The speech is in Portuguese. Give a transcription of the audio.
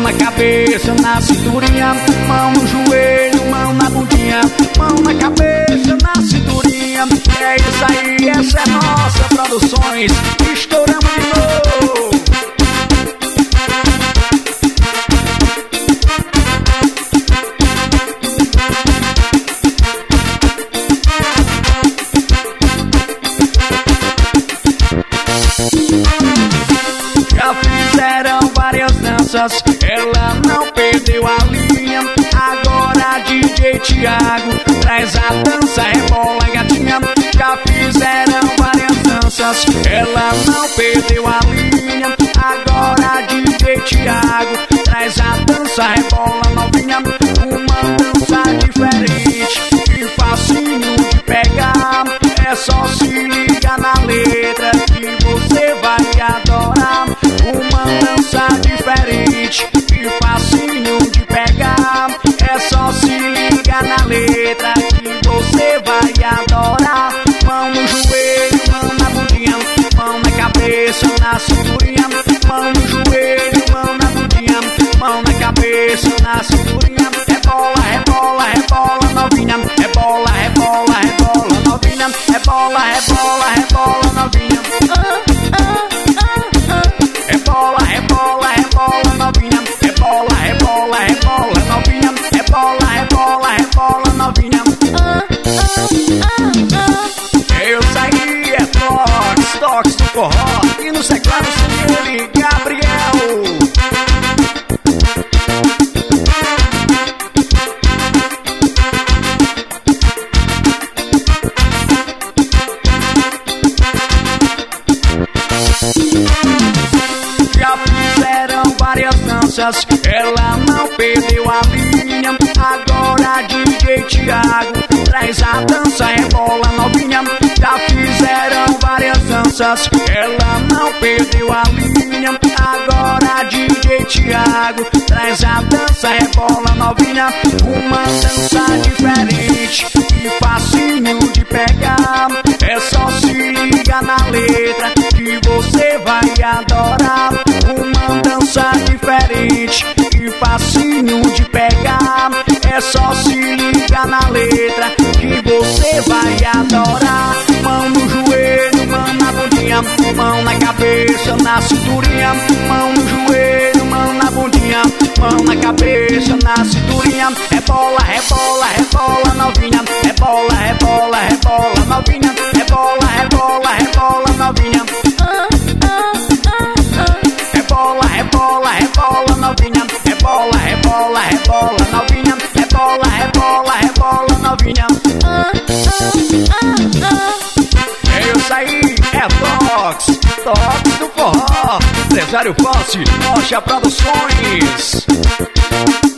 na cabeça, na cinturinha, mão no joelho, mão na bundinha, mão na cabeça, na cinturinha. É isso aí, essa é nossa Produções. Estouramos de novo. Já fizeram várias danças, ela não perdeu a linha. Agora DJ Thiago traz a dança, rebola gatinha. Já fizeram várias danças, ela não perdeu a linha. Agora DJ Thiago traz a dança, rebola novinha. Uma dança diferente e facinho de pegar. É só se ligar na letra que você vai adorar. Uma dança diferente e facinho de pegar. É só se ligar na letra que você vai adorar. Mão no joelho, mão na bundinha, mão na cabeça, na cinturinha. Mão no joelho, mão na bundinha, mão na cabeça, na cinturinha. Rebola, rebola, rebola novinha. Rebola, rebola, rebola novinha. Rebola, rebola, rebola novinha. Rebola, rebola, rebola novinha. Rebola, rebola, rebola novinha. Rebola, rebola, rebola novinha. Eu saí, é Tox, Tox do forró. E nos teclados tem ele, Gabriel. Já fizeram várias danças, ela não perdeu a linha. Agora DJ Thiago traz a dança, rebola novinha. Já fizeram várias danças, ela não perdeu a linha. Agora DJ Thiago traz a dança, rebola novinha. Uma dança diferente e facinho de pegar. É só se ligar na letra que você vai adorar. Uma dança diferente e facinho de pegar. É só se ligar na letra que você vai adorar. Mão no joelho, mão na bundinha, mão na cabeça, na cinturinha. Mão no joelho, mão na bundinha, mão na cabeça, na cinturinha. Rebola, rebola, rebola novinha. Rebola, rebola, rebola novinha. Rebola, rebola, rebola novinha. Rebola, rebola, rebola novinha. Rebola, rebola, rebola novinha. Rebola, rebola, rebola novinha. Eu saí, é Tox, Tox do forró. Empresário Fácil, Rocha Produções.